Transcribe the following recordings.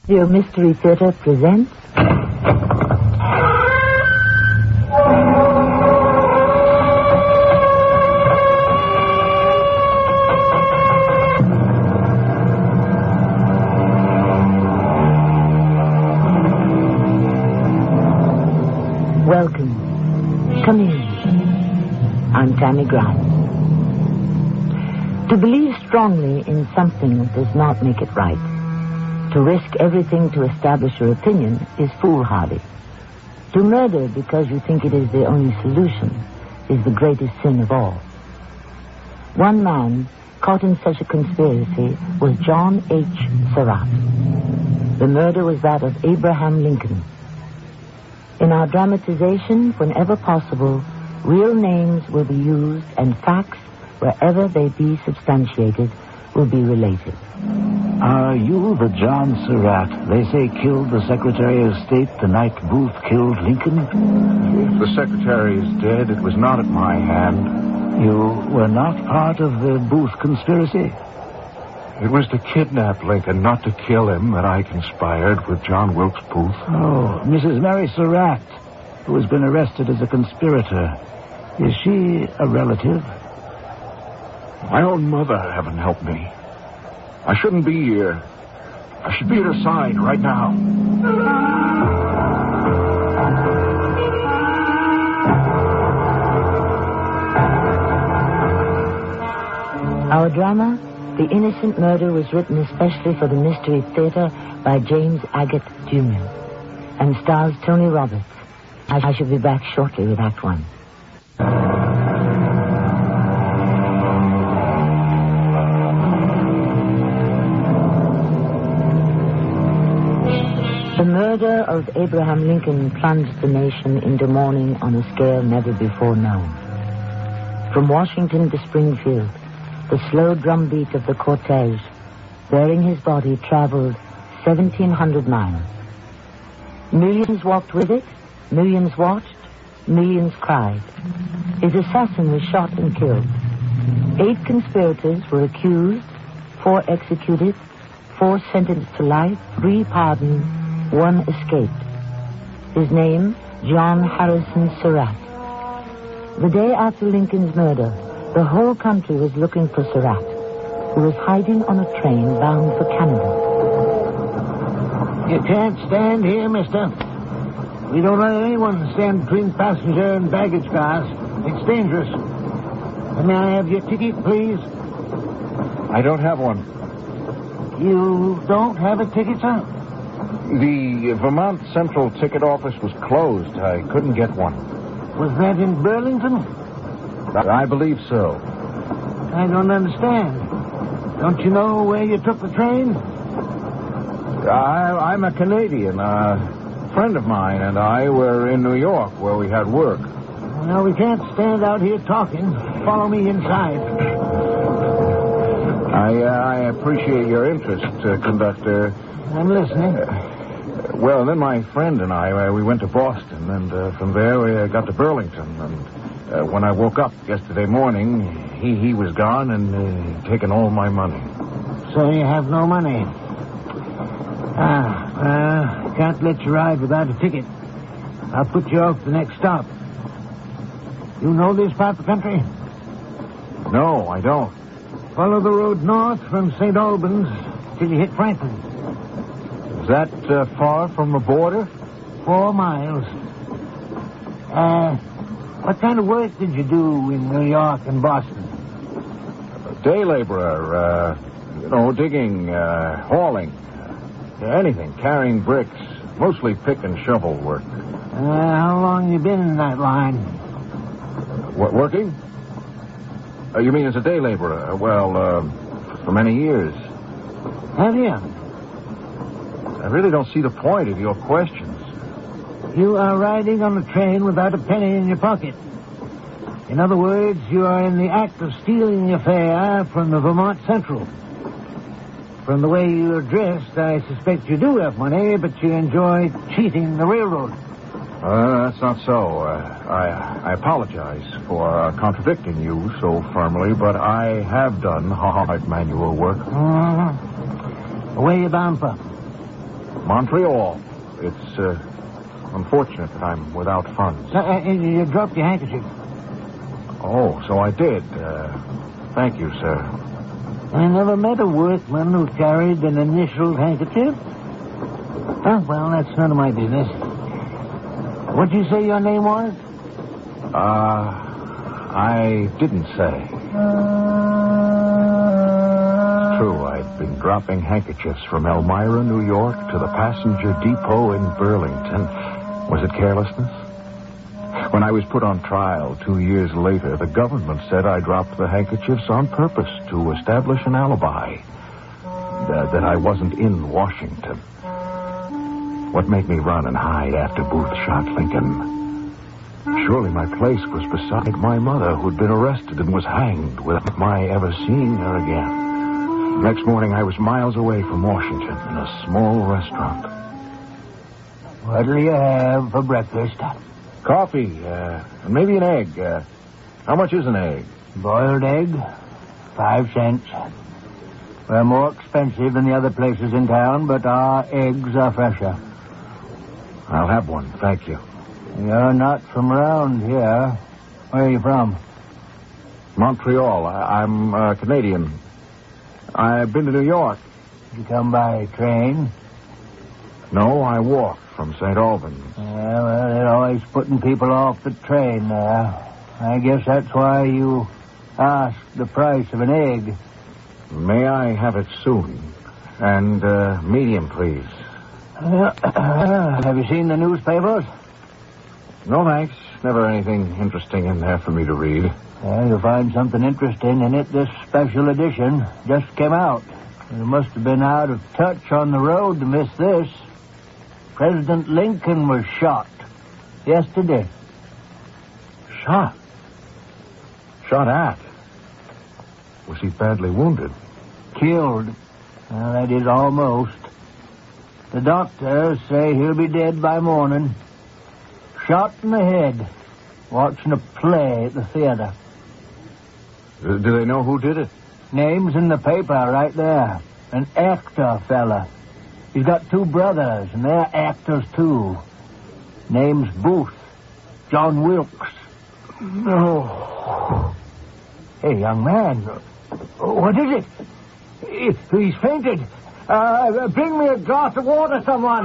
Radio Mystery Theater presents... Welcome. Come in. I'm Tammy Grimes. To believe strongly in something does not make it right. To risk everything to establish your opinion is foolhardy. To murder because you think it is the only solution is the greatest sin of all. One man caught in such a conspiracy was John H. Surratt. The murder was that of Abraham Lincoln. In our dramatization, whenever possible, real names will be used and facts, wherever they be substantiated, will be related. Are you the John Surratt they say killed the Secretary of State the night Booth killed Lincoln? If the Secretary is dead, it was not at my hand. You were not part of the Booth conspiracy? It was to kidnap Lincoln, not to kill him, that I conspired with John Wilkes Booth. Oh, Mrs. Mary Surratt, who has been arrested as a conspirator. Is she a relative? My own mother, heaven help me. I shouldn't be here. I should be at her side right now. Our drama, The Innocent Murder, was written especially for the Mystery Theater by James Agate, Jr. and stars Tony Roberts. I shall be back shortly with Act One. The murder of Abraham Lincoln plunged the nation into mourning on a scale never before known. From Washington to Springfield, the slow drumbeat of the cortege bearing his body traveled 1,700 miles. Millions walked with it, millions watched, millions cried. His assassin was shot and killed. 8 conspirators were accused, 4 executed, 4 sentenced to life, 3 pardoned, 1 escaped. His name, John Harrison Surratt. The day after Lincoln's murder, the whole country was looking for Surratt, who was hiding on a train bound for Canada. You can't stand here, mister. We don't let anyone stand between passenger and baggage cars. It's dangerous. May I have your ticket, please? I don't have one. You don't have a ticket, sir? The Vermont Central Ticket Office was closed. I couldn't get one. Was that in Burlington? I believe so. I don't understand. Don't you know where you took the train? I'm a Canadian. A friend of mine and I were in New York where we had work. Well, we can't stand out here talking. Follow me inside. I appreciate your interest, conductor. I'm listening. Well, then my friend and I, we went to Boston, and from there we got to Burlington. And when I woke up yesterday morning, he was gone and taken all my money. So you have no money? Can't let you ride without a ticket. I'll put you off the next stop. You know this part of the country? No, I don't. Follow the road north from St. Albans till you hit Franklin. Is that far from the border? 4 miles. What kind of work did you do in New York and Boston? Day laborer, digging, hauling, anything, carrying bricks, mostly pick and shovel work. How long you been in that line? What, working? You mean as a day laborer? Well, for many years. Have you? I really don't see the point of your questions. You are riding on a train without a penny in your pocket. In other words, you are in the act of stealing your fare from the Vermont Central. From the way you're dressed, I suspect you do have money, but you enjoy cheating the railroad. That's not so. I apologize for contradicting you so firmly, but I have done hard manual work. Where you bound for? Montreal. It's unfortunate that I'm without funds. You dropped your handkerchief. Oh, so I did. Thank you, sir. I never met a workman who carried an initialed handkerchief. Oh, well, that's none of my business. What'd you say your name was? I didn't say. It's true, I'd been dropping handkerchiefs from Elmira, New York, to the passenger depot in Burlington. Was it carelessness? When I was put on trial 2 years later, the government said I dropped the handkerchiefs on purpose to establish an alibi. That I wasn't in Washington. What made me run and hide after Booth shot Lincoln? Surely my place was beside my mother, who'd been arrested and was hanged without my ever seeing her again. Next morning, I was miles away from Washington in a small restaurant. What'll you have for breakfast? Coffee, and maybe an egg. How much is an egg? Boiled egg, 5 cents. We're more expensive than the other places in town, but our eggs are fresher. I'll have one, thank you. You're not from around here. Where are you from? Montreal. I'm Canadian. I've been to New York. Did you come by train? No, I walked from St. Albans. Yeah, well, they're always putting people off the train there. I guess that's why you asked the price of an egg. May I have it soon? And medium, please. Have you seen the newspapers? No, thanks. Never anything interesting in there for me to read. Yeah, you'll find something interesting in it. This special edition just came out. You must have been out of touch on the road to miss this. President Lincoln was shot yesterday. Shot? Shot at? Was he badly wounded? Killed. Well, that is almost. The doctors say he'll be dead by morning. Shot in the head, watching a play at the theater. Do they know who did it? Name's in the paper right there. An actor fella. He's got 2 brothers, and they're actors, too. Name's Booth. John Wilkes. No. Hey, young man. What is it? He's fainted. Bring me a glass of water, someone.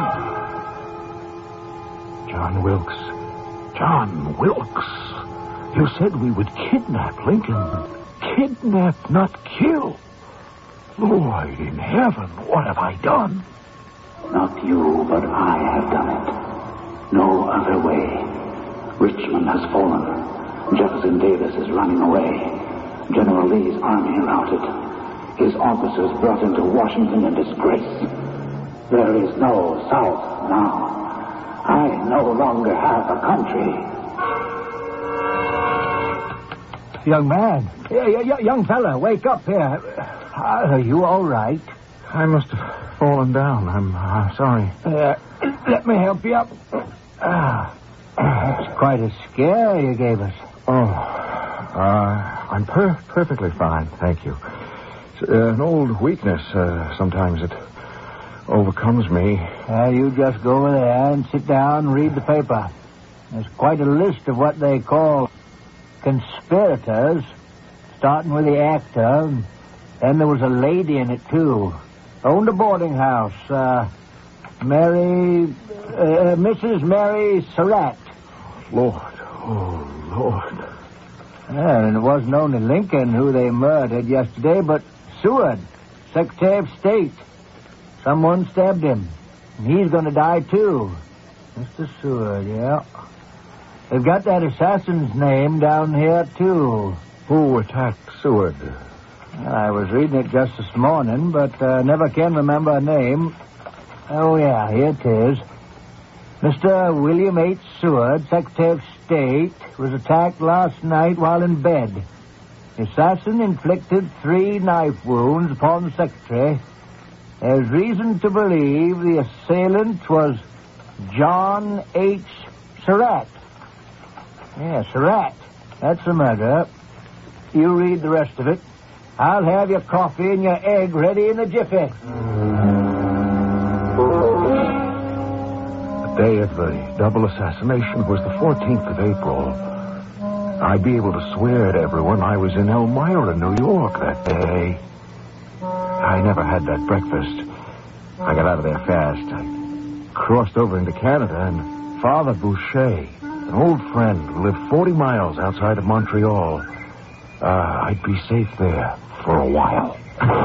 John Wilkes. John Wilkes. You said we would kidnap Lincoln. Kidnap, not kill. Lord in heaven, what have I done? Not you, but I have done it. No other way. Richmond has fallen. Jefferson Davis is running away. General Lee's army routed. His officers brought into Washington in disgrace. There is no South now. I no longer have a country. Young man. Young fella, wake up here. Are you all right? I must have fallen down. I'm sorry. Let me help you up. That's quite a scare you gave us. I'm perfectly fine, thank you. It's an old weakness. Sometimes it overcomes me. You just go over there and sit down and read the paper. There's quite a list of what they call conspirators, starting with the actor. Then there was a lady in it, too. Owned a boarding house. Mrs. Mary Surratt. Lord, oh, Lord. And it wasn't only Lincoln who they murdered yesterday, but Seward, Secretary of State. Someone stabbed him. And he's going to die, too. Mr. Seward, yeah. They've got that assassin's name down here, too. Who attacked Seward? I was reading it just this morning, but never can remember a name. Oh, yeah, here it is. Mr. William H. Seward, Secretary of State, was attacked last night while in bed. The assassin inflicted 3 knife wounds upon the Secretary. There's reason to believe the assailant was John H. Surratt. Yeah, Surratt. That's the murder. You read the rest of it. I'll have your coffee and your egg ready in a jiffy. day of the double assassination was the 14th of April. I'd be able to swear to everyone I was in Elmira, New York that day. I never had that breakfast. I got out of there fast. I crossed over into Canada, and Father Boucher, an old friend who lived 40 miles outside of Montreal, I'd be safe there for a while.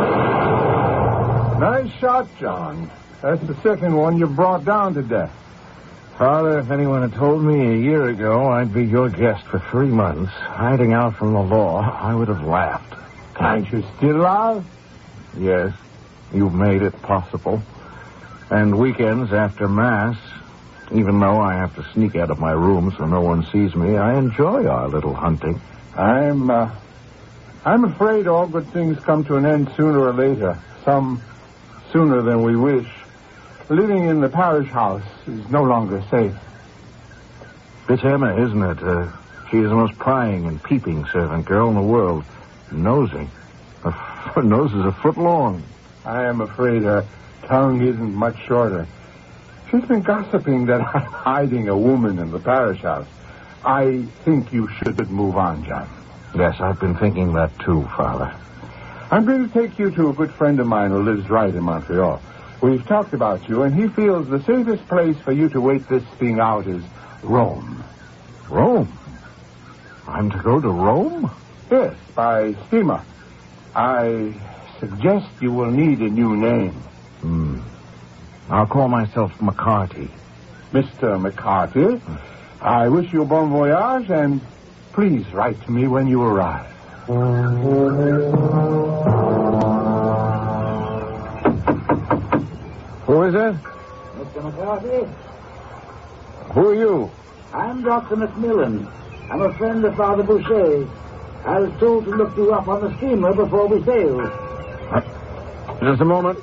Nice shot, John. That's the second one you brought down to death. Father, if anyone had told me a year ago I'd be your guest for 3 months, hiding out from the law, I would have laughed. Aren't you still alive? Yes, you've made it possible. And weekends after Mass, even though I have to sneak out of my room so no one sees me, I enjoy our little hunting. I'm afraid all good things come to an end sooner or later. Some sooner than we wish. Living in the parish house is no longer safe. It's Emma, isn't it? She is the most prying and peeping servant girl in the world. Nosy. Her nose is a foot long. I am afraid her tongue isn't much shorter. She's been gossiping that I'm hiding a woman in the parish house. I think you should move on, John. Yes, I've been thinking that too, Father. I'm going to take you to a good friend of mine who lives right in Montreal. We've talked about you, and he feels the safest place for you to wait this thing out is Rome. Rome? I'm to go to Rome? Yes, by steamer. I suggest you will need a new name. I'll call myself McCarty. Mr. McCarty, I wish you a bon voyage, and please write to me when you arrive. Who is it? Mr. McCarty? Who are you? I'm Dr. Macmillan. I'm a friend of Father Boucher's. I was told to look you up on the steamer before we sailed. Just a moment.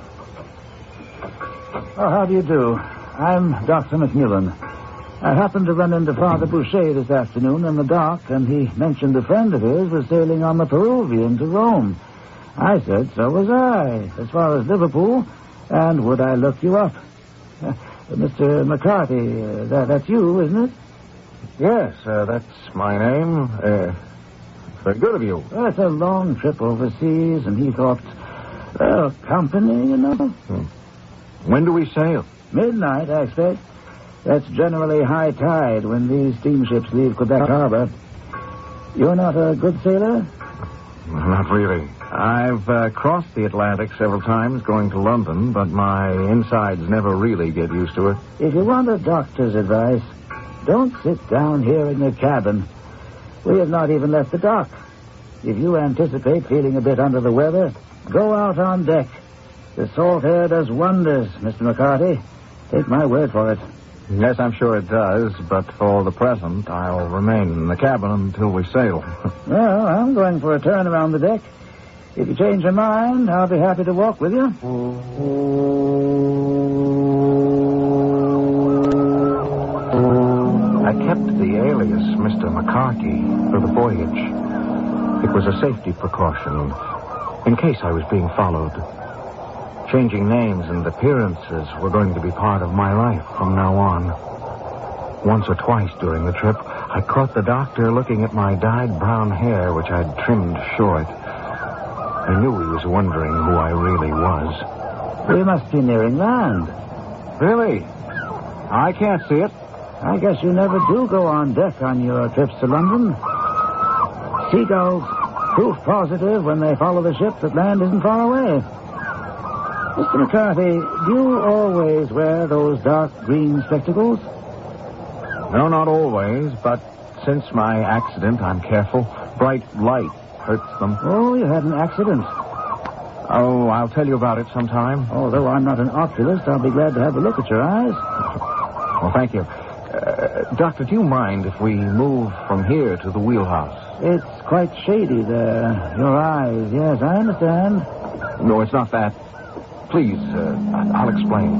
Oh, how do you do? I'm Dr. Macmillan. I happened to run into Father Boucher this afternoon in the dock, and he mentioned a friend of his was sailing on the Peruvian to Rome. I said so was I, as far as Liverpool, and would I look you up? Mr. McCarty, that's you, isn't it? Yes, that's my name. Very good of you. Well, it's a long trip overseas, and he thought, well, company, you know. When do we sail? Midnight, I expect. That's generally high tide when these steamships leave Quebec Harbor. You're not a good sailor? Not really. I've crossed the Atlantic several times going to London, but my insides never really get used to it. If you want a doctor's advice, don't sit down here in your cabin. We have not even left the dock. If you anticipate feeling a bit under the weather, go out on deck. The salt air does wonders, Mr. McCarty. Take my word for it. Yes, I'm sure it does, but for the present, I'll remain in the cabin until we sail. Well, I'm going for a turn around the deck. If you change your mind, I'll be happy to walk with you. I kept the alias Mr. McCarty for the voyage. It was a safety precaution in case I was being followed. Changing names and appearances were going to be part of my life from now on. Once or twice during the trip, I caught the doctor looking at my dyed brown hair, which I'd trimmed short. I knew he was wondering who I really was. We must be nearing land. Really? I can't see it. I guess you never do go on deck on your trips to London. Seagulls, proof positive when they follow the ship that land isn't far away. Mr. McCarty, do you always wear those dark green spectacles? No, not always, but since my accident, I'm careful. Bright light hurts them. Oh, you had an accident. Oh, I'll tell you about it sometime. Although I'm not an oculist, I'll be glad to have a look at your eyes. Well, thank you. Doctor, do you mind if we move from here to the wheelhouse? It's quite shady there. Your eyes, yes, I understand. No, it's not that. Please, I'll explain.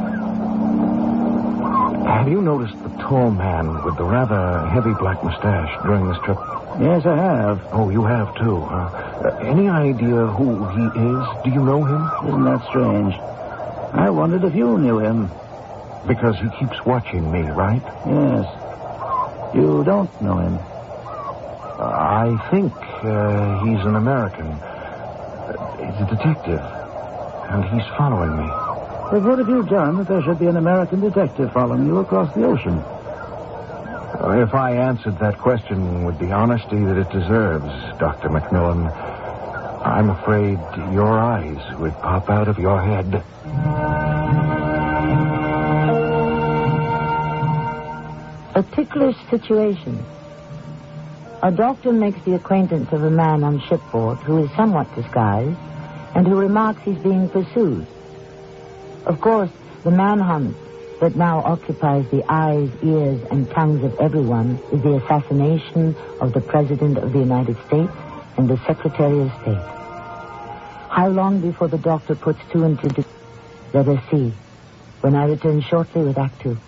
Have you noticed the tall man with the rather heavy black mustache during this trip? Yes, I have. Oh, you have, too, huh? Any idea who he is? Do you know him? Isn't that strange? I wondered if you knew him. Because he keeps watching me, right? Yes. You don't know him. I think he's an American. He's a detective. And he's following me. But what have you done that there should be an American detective following you across the ocean? If I answered that question with the honesty that it deserves, Dr. Macmillan, I'm afraid your eyes would pop out of your head. A ticklish situation. A doctor makes the acquaintance of a man on shipboard who is somewhat disguised and who remarks he's being pursued. Of course, the manhunt that now occupies the eyes, ears, and tongues of everyone is the assassination of the President of the United States and the Secretary of State. How long before the doctor puts two and two together? Let us see, when I return shortly with Act Two.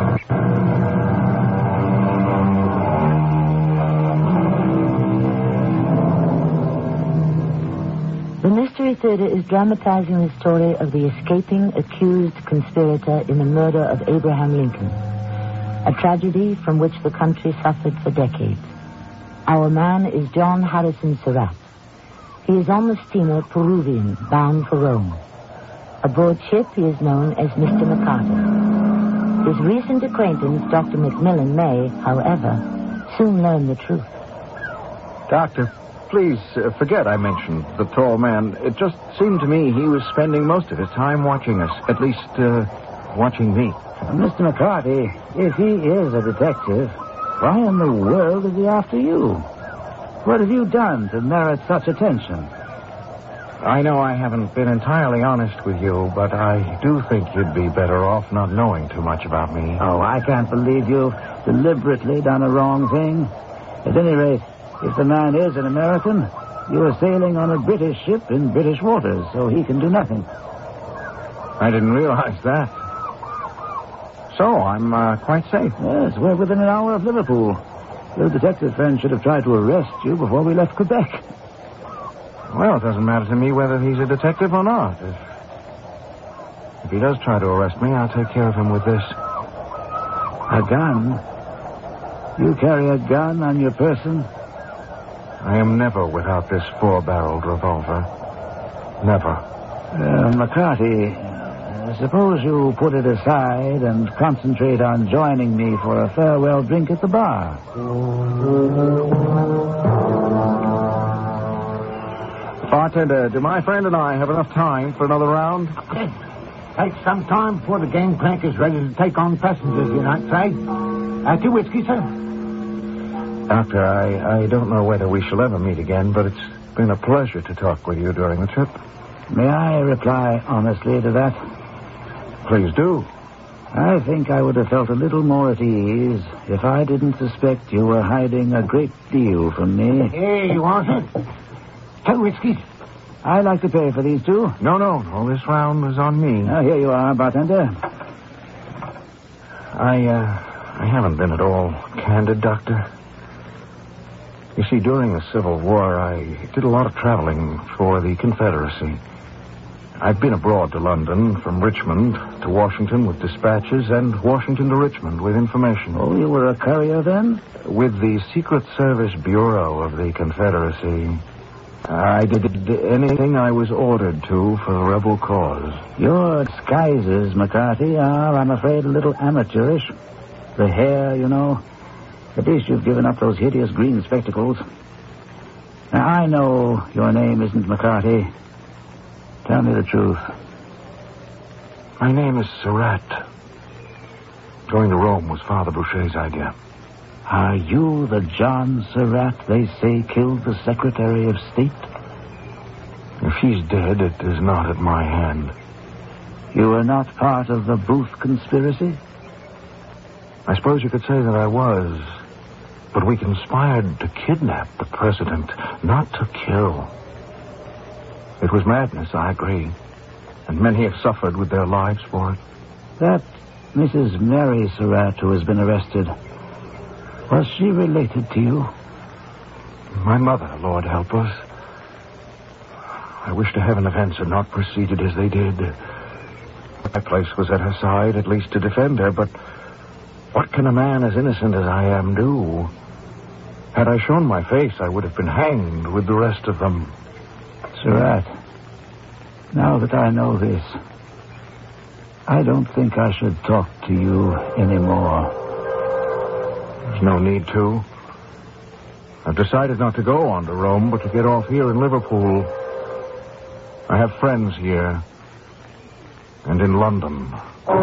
The Mystery Theater is dramatizing the story of the escaping accused conspirator in the murder of Abraham Lincoln, a tragedy from which the country suffered for decades. Our man is John Harrison Surratt. He is on the steamer Peruvian, bound for Rome. Aboard ship, he is known as Mr. McCarter. His recent acquaintance, Dr. Macmillan, may, however, soon learn the truth. Doctor, please forget I mentioned the tall man. It just seemed to me he was spending most of his time watching us. At least, watching me. Mr. McCarty, if he is a detective, why in the world is he after you? What have you done to merit such attention? I know I haven't been entirely honest with you, but I do think you'd be better off not knowing too much about me. Oh, I can't believe you've deliberately done a wrong thing. At any rate, if the man is an American, you are sailing on a British ship in British waters, so he can do nothing. I didn't realize that. So, I'm quite safe. Yes, we're within an hour of Liverpool. Your detective friend should have tried to arrest you before we left Quebec. Well, it doesn't matter to me whether he's a detective or not. If he does try to arrest me, I'll take care of him with this. A gun? You carry a gun on your person? I am never without this 4-barreled revolver. Never. McCarty, suppose you put it aside and concentrate on joining me for a farewell drink at the bar. Bartender, do my friend and I have enough time for another round? Takes some time before the gangplank is ready to take on passengers, you might say. 2 whiskey, sir? Doctor, I don't know whether we shall ever meet again, but it's been a pleasure to talk with you during the trip. May I reply honestly to that? Please do. I think I would have felt a little more at ease if I didn't suspect you were hiding a great deal from me. Hey, you want it? 2 whiskeys. I'd like to pay for these 2. No, this round was on me. Oh, here you are, bartender. I haven't been at all candid, Doctor. You see, during the Civil War, I did a lot of traveling for the Confederacy. I've been abroad to London, from Richmond to Washington with dispatches, and Washington to Richmond with information. Oh, you were a courier then? With the Secret Service Bureau of the Confederacy. I did anything I was ordered to for the rebel cause. Your disguises, McCarty, are, I'm afraid, a little amateurish. The hair, you know. At least you've given up those hideous green spectacles. Now, I know your name isn't McCarty. Tell me the truth. My name is Surratt. Going to Rome was Father Boucher's idea. Are you the John Surratt they say killed the Secretary of State? If he's dead, it is not at my hand. You are not part of the Booth conspiracy? I suppose you could say that I was. But we conspired to kidnap the president, not to kill. It was madness, I agree. And many have suffered with their lives for it. That Mrs. Mary Surratt who has been arrested, was she related to you? My mother, Lord help us. I wish to heaven events had not proceeded as they did. My place was at her side, at least to defend her, but what can a man as innocent as I am do? Had I shown my face, I would have been hanged with the rest of them. Surratt, now that I know this, I don't think I should talk to you anymore. There's no need to. I've decided not to go on to Rome, but to get off here in Liverpool. I have friends here. And in London.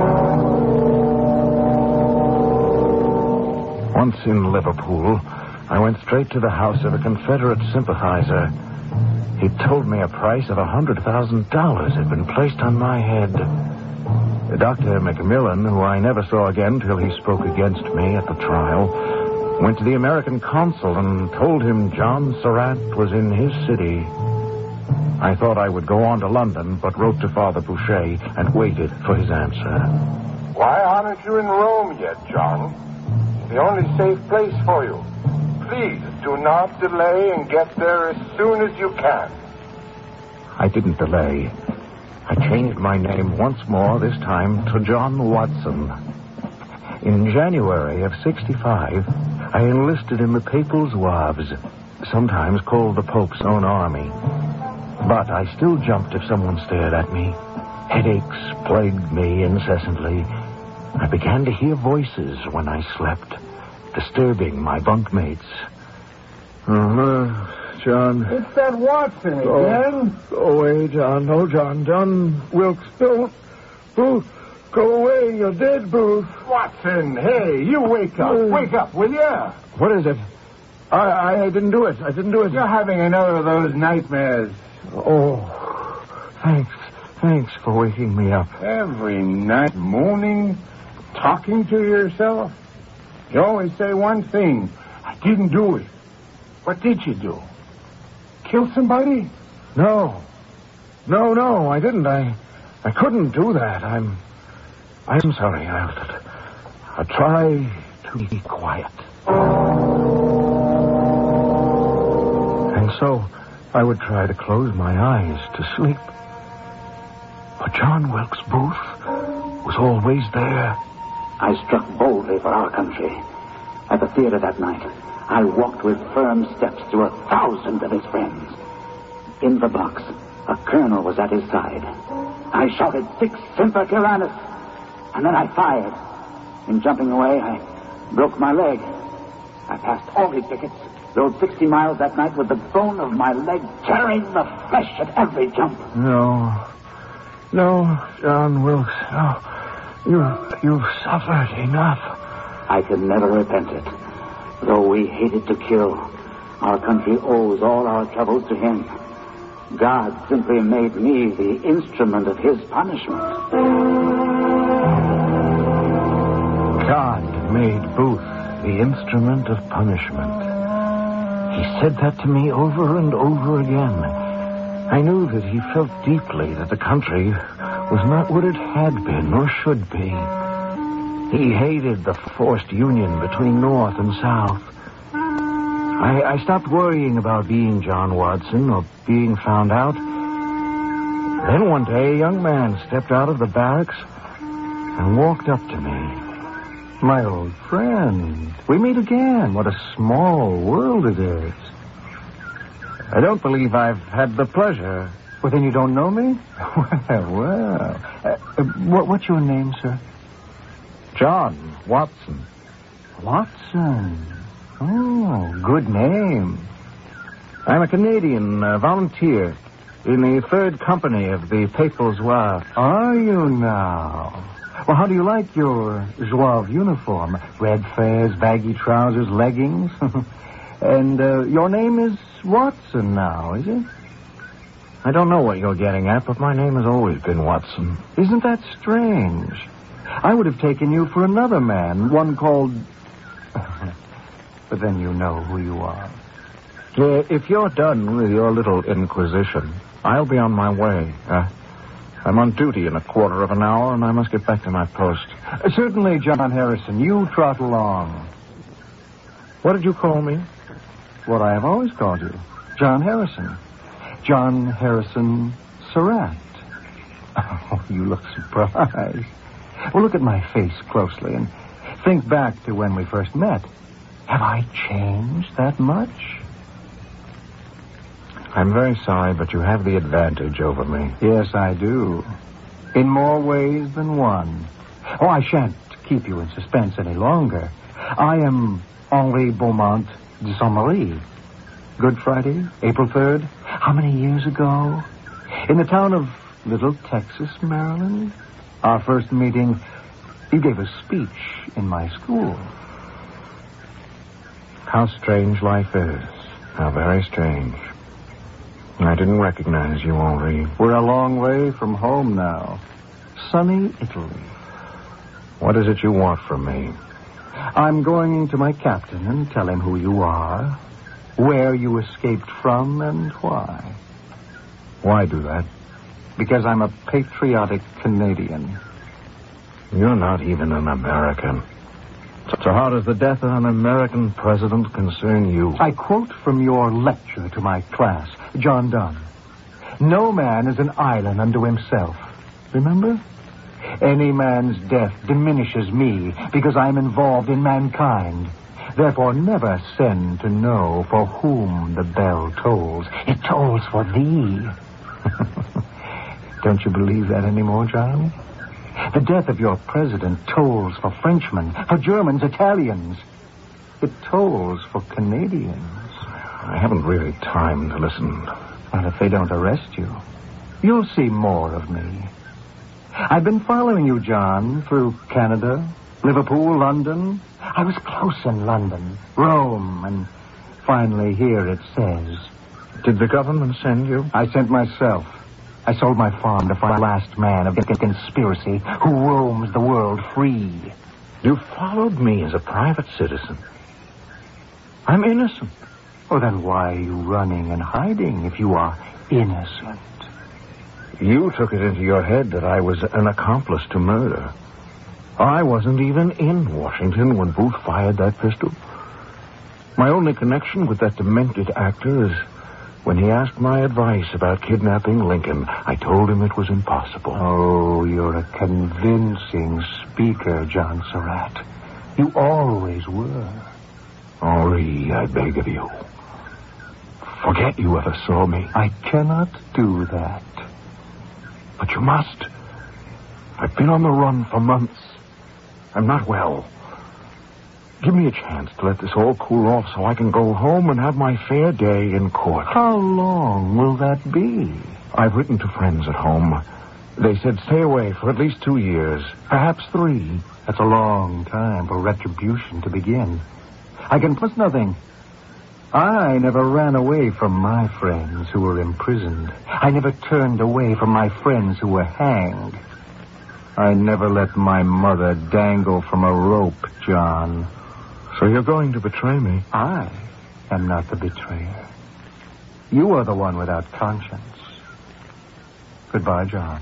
Once in Liverpool, I went straight to the house of a Confederate sympathizer. He told me a price of $100,000 had been placed on my head. Dr. McMillan, who I never saw again till he spoke against me at the trial, went to the American consul and told him John Surratt was in his city. I thought I would go on to London, but wrote to Father Boucher and waited for his answer. Why aren't you in Rome yet, John? It's the only safe place for you. Please, do not delay and get there as soon as you can. I didn't delay. I changed my name once more, this time to John Watson. In January of 65, I enlisted in the Papal Zouaves, sometimes called the Pope's own army. But I still jumped if someone stared at me. Headaches plagued me incessantly. I began to hear voices when I slept, disturbing my bunkmates. John. It's that Watson again. Go away, John. No, John. John Wilkes, don't. Booth, go away. You're dead, Booth. Watson, hey, you wake up. Wake up, will you? What is it? I didn't do it. I didn't do it. You're having another of those nightmares. Oh, thanks for waking me up. Every night, moaning, talking to yourself. You always say one thing. I didn't do it. What did you do? Kill somebody? No, I didn't. I couldn't do that. I'm sorry. I'll try to be quiet. And so I would try to close my eyes to sleep. But John Wilkes Booth was always there. I struck boldly for our country. At the theater that night, I walked with firm steps to 1,000 of his friends. In the box, a colonel was at his side. I shouted, "Sic Semper Tyrannis," and then I fired. In jumping away, I broke my leg. I passed all his pickets, rode 60 miles that night with the bone of my leg tearing the flesh at every jump. No, John Wilkes, no. You've suffered enough. I could never repent it. Though we hated to kill, our country owes all our troubles to him. God simply made me the instrument of his punishment. God made Booth the instrument of punishment. He said that to me over and over again. I knew that he felt deeply that the country was not what it had been or should be. He hated the forced union between North and South. I stopped worrying about being John Watson or being found out. Then one day, a young man stepped out of the barracks and walked up to me. My old friend, we meet again. What a small world it is. I don't believe I've had the pleasure. Well, then you don't know me? Well. What's your name, sir? John Watson. Watson. Oh, good name. I'm a Canadian volunteer in the 3rd Company of the Papal Zouaves. Are you now? Well, how do you like your Zouave uniform? Red fez, baggy trousers, leggings. And your name is Watson now, is it? I don't know what you're getting at, but my name has always been Watson. Isn't that strange? I would have taken you for another man, one called... But then you know who you are. If you're done with your little inquisition, I'll be on my way. I'm on duty in a quarter of an hour, and I must get back to my post. Certainly, John Harrison. You trot along. What did you call me? What I have always called you. John Harrison. John Harrison Surratt. Oh, you look surprised. Well, look at my face closely and think back to when we first met. Have I changed that much? I'm very sorry, but you have the advantage over me. Yes, I do. In more ways than one. Oh, I shan't keep you in suspense any longer. I am Henri Beaumont de Saint-Marie. Good Friday, April 3rd. How many years ago? In the town of Little Texas, Maryland. Our first meeting, you gave a speech in my school. How strange life is. How very strange. I didn't recognize you, Henri. We're a long way from home now. Sunny Italy. What is it you want from me? I'm going to my captain and tell him who you are, where you escaped from, and why. Why do that? Because I'm a patriotic Canadian. You're not even an American. So how does the death of an American president concern you? I quote from your lecture to my class, John Donne. No man is an island unto himself. Remember? Any man's death diminishes me because I'm involved in mankind. Therefore, never send to know for whom the bell tolls. It tolls for thee. Don't you believe that anymore, John? The death of your president tolls for Frenchmen, for Germans, Italians. It tolls for Canadians. I haven't really time to listen. Well, if they don't arrest you, you'll see more of me. I've been following you, John, through Canada, Liverpool, London. I was close in London, Rome, and finally here it says. Did the government send you? I sent myself. I sold my farm to find the last man of the conspiracy who roams the world free. You followed me as a private citizen. I'm innocent. Oh, then why are you running and hiding if you are innocent? You took it into your head that I was an accomplice to murder. I wasn't even in Washington when Booth fired that pistol. My only connection with that demented actor is when he asked my advice about kidnapping Lincoln. I told him it was impossible. Oh, you're a convincing speaker, John Surratt. You always were. Henri, I beg of you. Forget you ever saw me. I cannot do that. But you must. I've been on the run for months. I'm not well. Give me a chance to let this all cool off so I can go home and have my fair day in court. How long will that be? I've written to friends at home. They said stay away for at least 2 years, perhaps 3. That's a long time for retribution to begin. I can plus nothing. I never ran away from my friends who were imprisoned. I never turned away from my friends who were hanged. I never let my mother dangle from a rope, John. So you're going to betray me? I am not the betrayer. You are the one without conscience. Goodbye, John.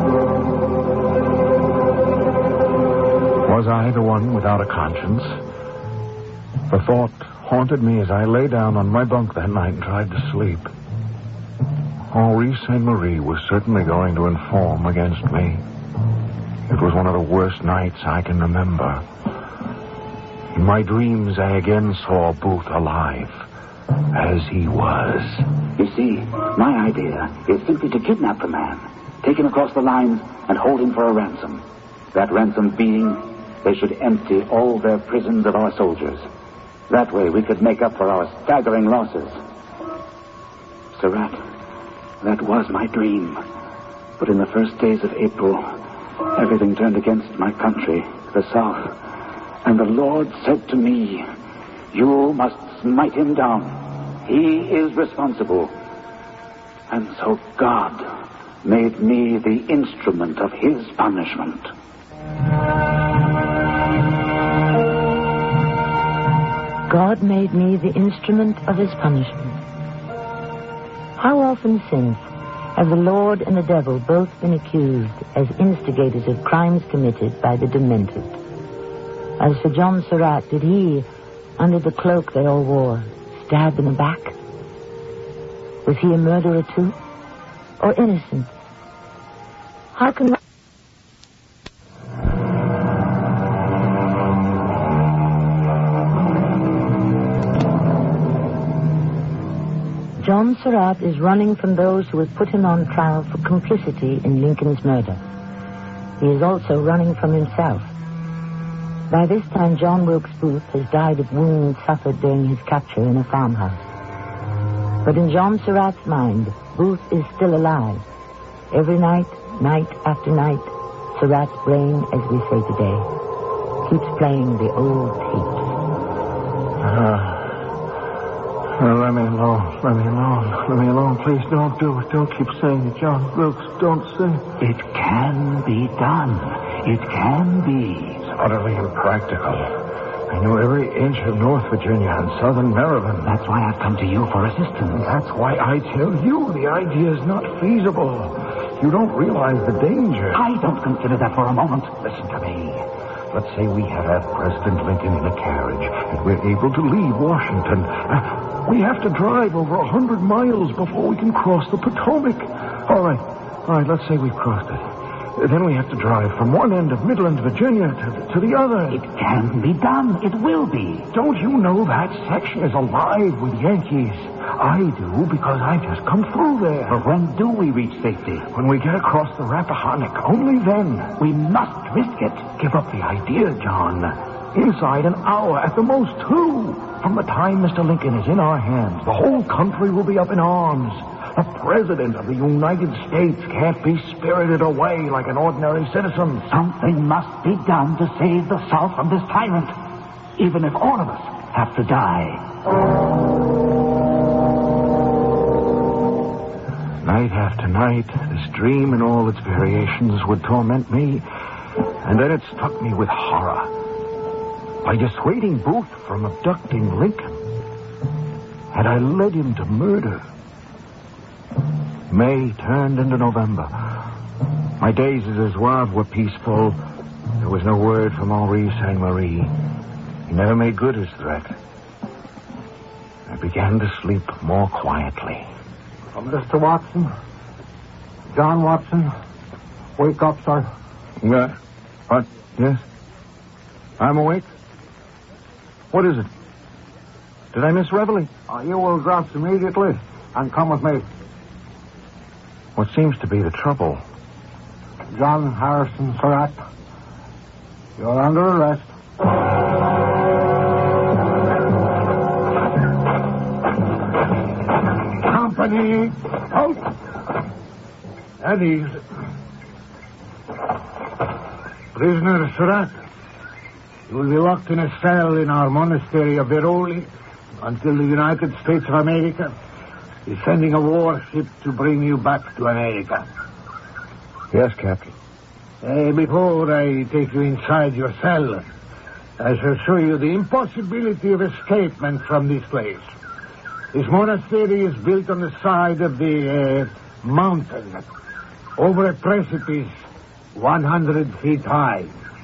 Was I the one without a conscience? The thought haunted me as I lay down on my bunk that night and tried to sleep. Henri Saint-Marie was certainly going to inform against me. It was one of the worst nights I can remember. In my dreams, I again saw Booth alive, as he was. You see, my idea is simply to kidnap the man, take him across the lines, and hold him for a ransom. That ransom being, they should empty all their prisons of our soldiers. That way we could make up for our staggering losses. Surratt, that was my dream. But in the first days of April, everything turned against my country, the South. And the Lord said to me, you must smite him down. He is responsible. And so God made me the instrument of his punishment. God made me the instrument of his punishment. How often since have the Lord and the devil both been accused as instigators of crimes committed by the demented? As for John Surratt, did he, under the cloak they all wore, stab in the back? Was he a murderer too? Or innocent? How can... John Surratt is running from those who have put him on trial for complicity in Lincoln's murder. He is also running from himself. By this time, John Wilkes Booth has died of wounds suffered during his capture in a farmhouse. But in John Surratt's mind, Booth is still alive. Every night, night after night, Surratt's brain, as we say today, keeps playing the old tapes. Let me alone. Let me alone. Let me alone. Please don't do it. Don't keep saying it, John Wilkes. Don't say it. It can be done. It can be. It's utterly impractical. I know every inch of North Virginia and southern Maryland. That's why I've come to you for assistance. That's why I tell you the idea is not feasible. You don't realize the danger. I don't consider that for a moment. Listen to me. Let's say we have President Lincoln in a carriage and we're able to leave Washington. We have to drive over 100 miles before we can cross the Potomac. All right, let's say we've crossed it. Then we have to drive from one end of Midland, Virginia to the other. It can be done. It will be. Don't you know that section is alive with Yankees? I do, because I've just come through there. But when do we reach safety? When we get across the Rappahannock. Only then. We must risk it. Give up the idea, John. Inside an hour, at the most 2. From the time Mr. Lincoln is in our hands, the whole country will be up in arms. The President of the United States can't be spirited away like an ordinary citizen. Something must be done to save the South from this tyrant, even if all of us have to die. Night after night, this dream and all its variations would torment me, and then it struck me with horror. By dissuading Booth from abducting Lincoln, had I led him to murder? May turned into November. My days as a Zouave were peaceful. There was no word from Henri Saint-Marie. He never made good his threat. I began to sleep more quietly. Mr. Watson? John Watson? Wake up, sir. What? Yes? I'm awake? What is it? Did I miss reveille? You will dress immediately and come with me. What seems to be the trouble? John Harrison Surratt, you're under arrest. Company, out! At ease. Prisoner Surratt, you will be locked in a cell in our monastery of Veroli until the United States of America is sending a warship to bring you back to America. Yes, Captain. Before I take you inside your cell, I shall show you the impossibility of escapement from this place. This monastery is built on the side of the mountain, over a precipice 100 feet high.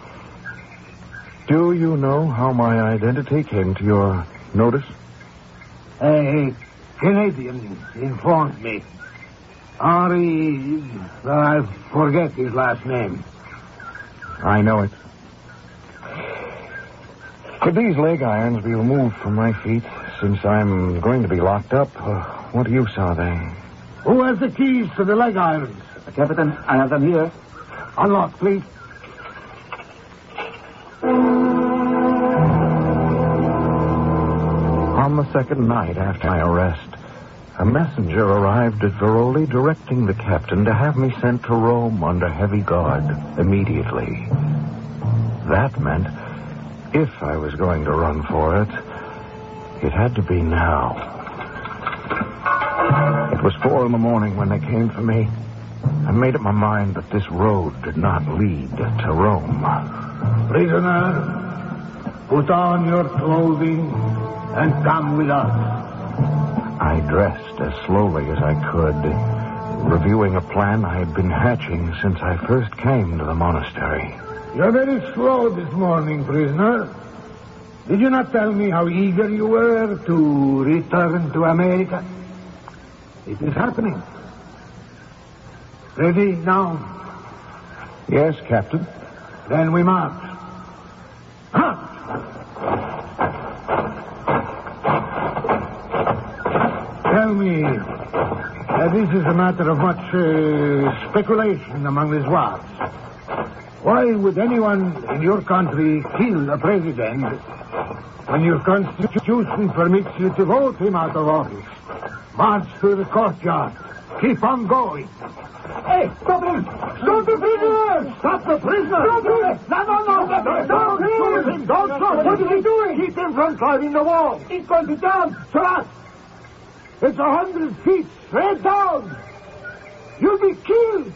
Do you know how my identity came to your notice? A Canadian informed me. Henri, I forget his last name. I know it. Could these leg irons be removed from my feet, since I'm going to be locked up? What use are they? Who has the keys to the leg irons? Captain, I have them here. Unlock, please. On the second night after my arrest, a messenger arrived at Veroli directing the captain to have me sent to Rome under heavy guard immediately. That meant, if I was going to run for it, it had to be now. It was 4 a.m. when they came for me. I made up my mind that this road did not lead to Rome. Prisoner, put on your clothing and come with us. I dressed as slowly as I could, reviewing a plan I had been hatching since I first came to the monastery. You're very slow this morning, prisoner. Did you not tell me how eager you were to return to America? It is happening. Ready now? Yes, Captain. Then we march. Tell me, this is a matter of much speculation among the Zouaves. Why would anyone in your country kill a president when your constitution permits you to vote him out of office? March through the courtyard. Keep on going. Hey, stop him! Stop the prisoner! Stop the prisoner! Stop him! No! Don't shoot him! Don't shoot him! What is he doing? Keep him from climbing the wall. He's going to down. Trust! It's 100 feet straight down. You'll be killed.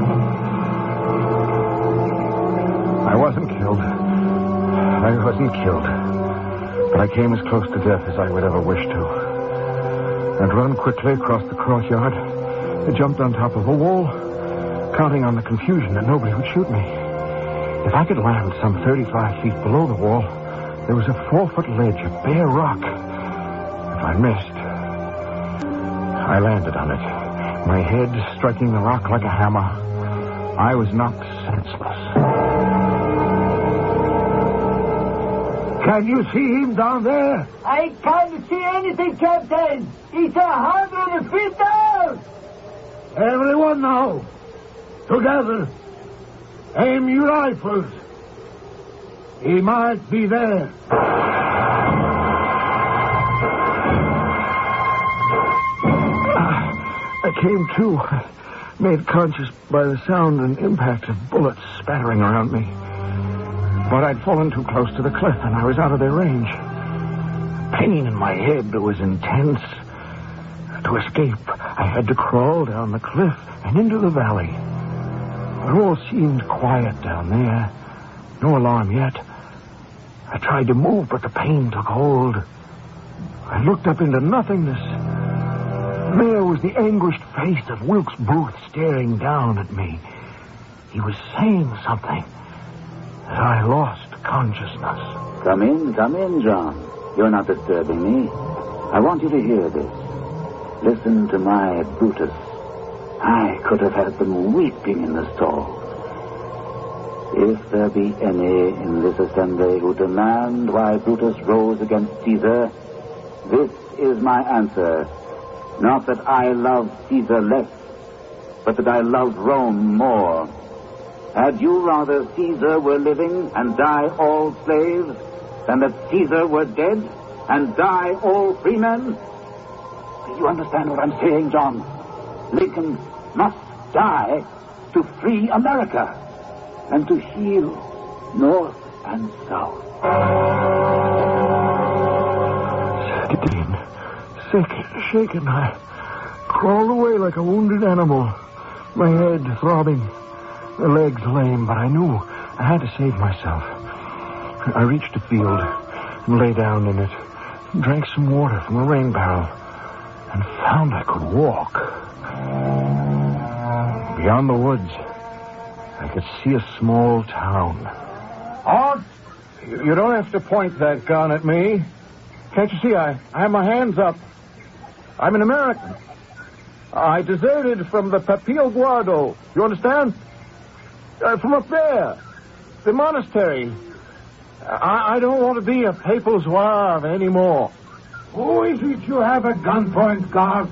I wasn't killed. But I came as close to death as I would ever wish to. I'd run quickly across the courtyard. I jumped on top of a wall, counting on the confusion that nobody would shoot me. If I could land some 35 feet below the wall, there was a 4-foot ledge of bare rock. If I missed, I landed on it, my head striking the rock like a hammer. I was knocked senseless. Can you see him down there? I can't see anything, Captain. He's 100 feet down. Everyone now. Together. Aim your rifles. He might be there. I came to, made conscious by the sound and impact of bullets spattering around me. But I'd fallen too close to the cliff, and I was out of their range. Pain in my head was intense. To escape, I had to crawl down the cliff and into the valley. It all seemed quiet down there. No alarm yet. I tried to move, but the pain took hold. I looked up into nothingness. There was the anguished face of Wilkes Booth staring down at me. He was saying something. I lost consciousness. Come in, John. You're not disturbing me. I want you to hear this. Listen to my Brutus. I could have had them weeping in the stalls. If there be any in this assembly who demand why Brutus rose against Caesar, this is my answer. Not that I love Caesar less, but that I love Rome more. Had you rather Caesar were living and die all slaves than that Caesar were dead and die all free men? Do you understand what I'm saying, John? Lincoln must die to free America and to heal North and South. Sick, shaken, I crawled away like a wounded animal, my head throbbing, the legs lame, but I knew I had to save myself. I reached a field and lay down in it, drank some water from a rain barrel, and found I could walk. Beyond the woods, I could see a small town. Halt! You don't have to point that gun at me. Can't you see I have my hands up? I'm an American. I deserted from the Papil Guardo. You understand? From up there. The monastery. I don't want to be a papal Zouave anymore. Who is it you have at gunpoint, guard?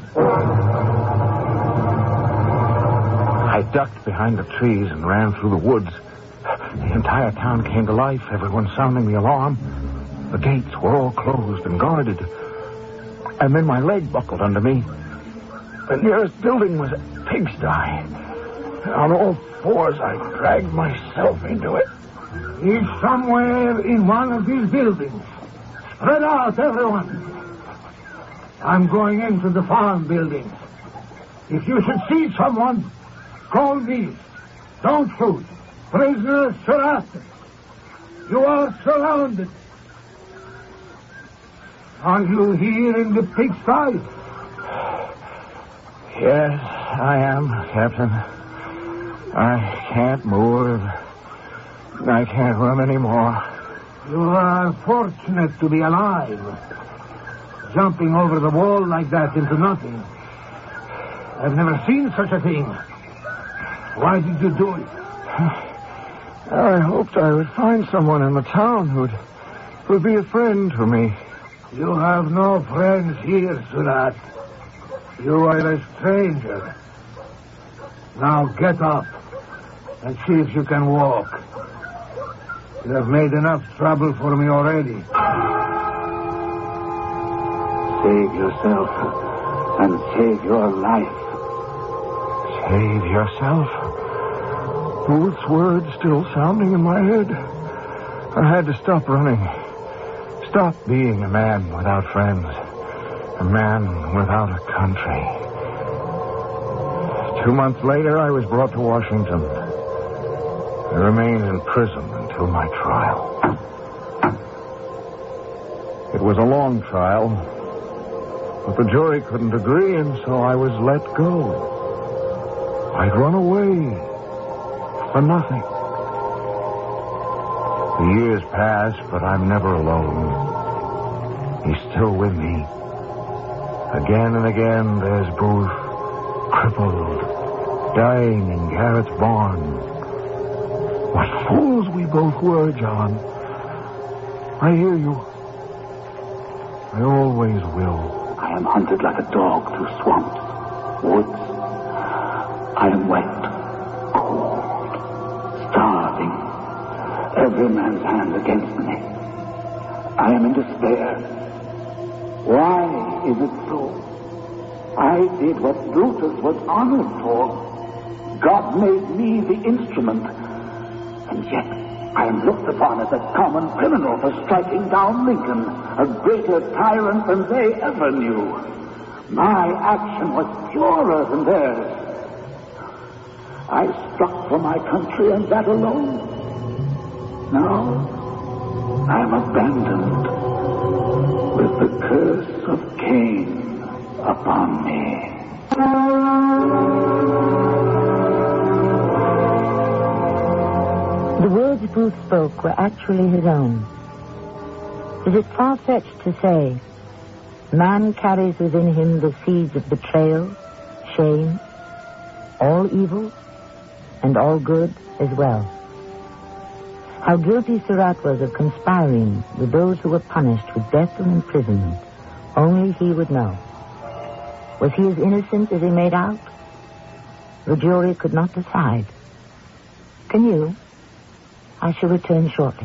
I ducked behind the trees and ran through the woods. The entire town came to life, everyone sounding the alarm. The gates were all closed and guarded. And then my leg buckled under me. The nearest building was a pigsty. On all fours, I dragged myself into it. He's somewhere in one of these buildings. Spread out, everyone. I'm going into the farm buildings. If you should see someone, call me. Don't shoot. Prisoners surrounded. You are surrounded. Are you here in the pigsty? Yes, I am, Captain. I can't move. I can't run anymore. You are fortunate to be alive. Jumping over the wall like that into nothing. I've never seen such a thing. Why did you do it? I hoped I would find someone in the town who'd be a friend to me. You have no friends here, Surat. You are a stranger. Now get up and see if you can walk. You have made enough trouble for me already. Save yourself and save your life. Save yourself? Booth's words still sounding in my head. I had to stop running. Stop being a man without friends. A man without a country. 2 months later, I was brought to Washington. I remained in prison until my trial. It was a long trial, but the jury couldn't agree, and so I was let go. I'd run away for nothing. The years pass, but I'm never alone. He's still with me. Again and again, there's Booth, crippled, dying in Garrett's barn. What fools we both were, John. I hear you. I always will. I am hunted like a dog through swamps, woods. I am wet, cold, starving. Every man's hand against me. I am in despair. Why is it so? I did what Brutus was honored for. God made me the instrument. And yet, I am looked upon as a common criminal for striking down Lincoln, a greater tyrant than they ever knew. My action was purer than theirs. I struck for my country and that alone. Now, I am abandoned with the curse of Cain upon me. The words Booth spoke were actually his own. Is it far-fetched to say, man carries within him the seeds of betrayal, shame, all evil, and all good as well? How guilty Surat was of conspiring with those who were punished with death or imprisonment, only he would know. Was he as innocent as he made out? The jury could not decide. Can you? I shall return shortly.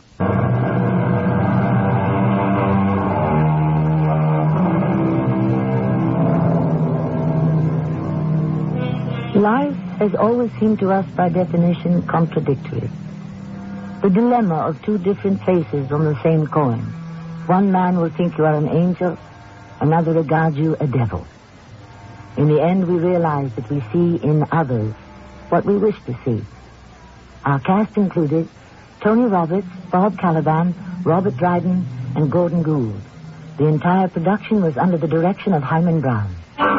Life has always seemed to us by definition contradictory. The dilemma of two different faces on the same coin. One man will think you are an angel, another regards you a devil. In the end, we realize that we see in others what we wish to see. Our cast included Tony Roberts, Bob Caliban, Robert Dryden, and Gordon Gould. The entire production was under the direction of Hyman Brown.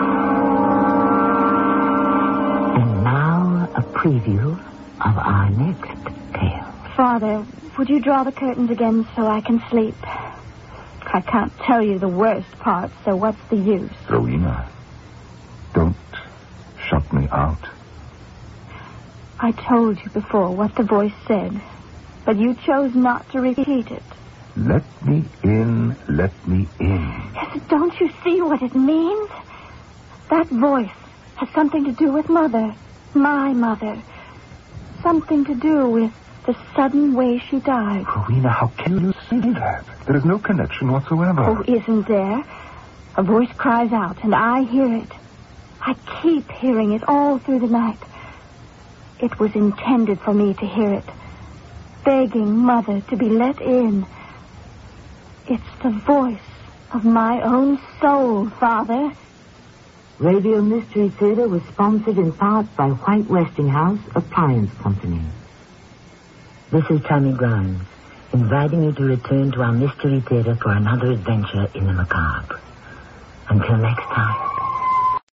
And now, a preview of our next tale. Father, would you draw the curtains again so I can sleep? I can't tell you the worst part, so what's the use? Rowena, don't shut me out. I told you before what the voice said, but you chose not to repeat it. Let me in, let me in. Yes, don't you see what it means? That voice has something to do with Mother, my mother. Something to do with the sudden way she died. Rowena, how can you say that? There is no connection whatsoever. Oh, isn't there? A voice cries out, and I hear it. I keep hearing it all through the night. It was intended for me to hear it, begging Mother to be let in. It's the voice of my own soul, Father. Radio Mystery Theater was sponsored in part by White Westinghouse Appliance Company. This is Tammy Grimes, inviting you to return to our Mystery Theater for another adventure in the macabre. Until next time.